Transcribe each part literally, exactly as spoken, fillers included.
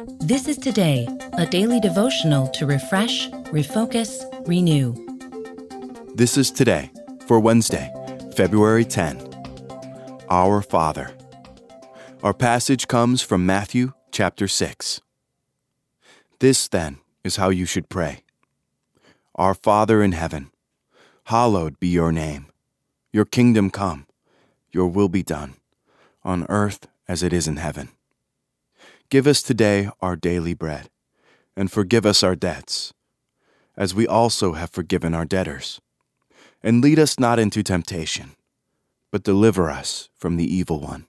This is Today, a daily devotional to refresh, refocus, renew. This is Today for Wednesday, February tenth. Our Father. Our passage comes from Matthew chapter six. This, then, is how you should pray. Our Father in heaven, hallowed be your name. Your kingdom come, your will be done, on earth as it is in heaven. Give us today our daily bread, and forgive us our debts, as we also have forgiven our debtors. And lead us not into temptation, but deliver us from the evil one.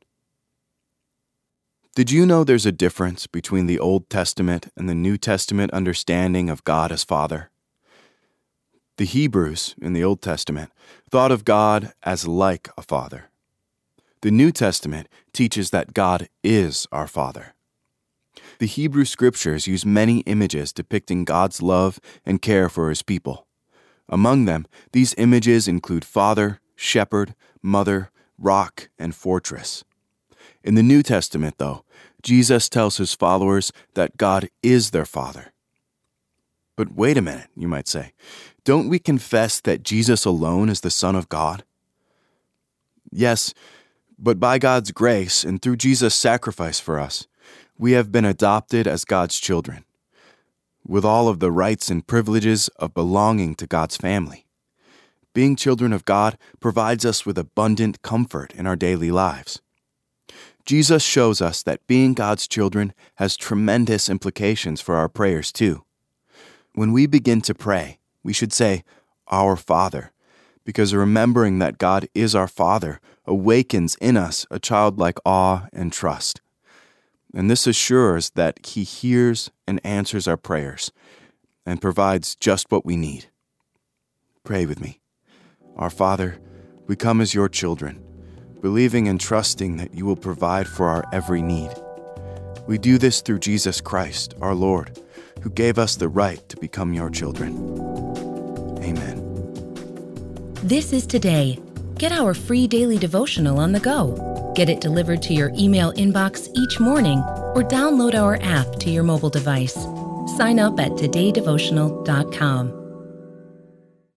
Did you know there's a difference between the Old Testament and the New Testament understanding of God as Father? The Hebrews in the Old Testament thought of God as like a father. The New Testament teaches that God is our Father. The Hebrew Scriptures use many images depicting God's love and care for His people. Among them, these images include father, shepherd, mother, rock, and fortress. In the New Testament, though, Jesus tells His followers that God is their Father. But wait a minute, you might say. Don't we confess that Jesus alone is the Son of God? Yes, but by God's grace and through Jesus' sacrifice for us, we have been adopted as God's children, with all of the rights and privileges of belonging to God's family. Being children of God provides us with abundant comfort in our daily lives. Jesus shows us that being God's children has tremendous implications for our prayers too. When we begin to pray, we should say, Our Father, because remembering that God is our Father awakens in us a childlike awe and trust. And this assures that He hears and answers our prayers and provides just what we need. Pray with me. Our Father, we come as your children, believing and trusting that you will provide for our every need. We do this through Jesus Christ, our Lord, who gave us the right to become your children. Amen. This is Today. Get our free daily devotional on the go. Get it delivered to your email inbox each morning or download our app to your mobile device. Sign up at today devotional dot com.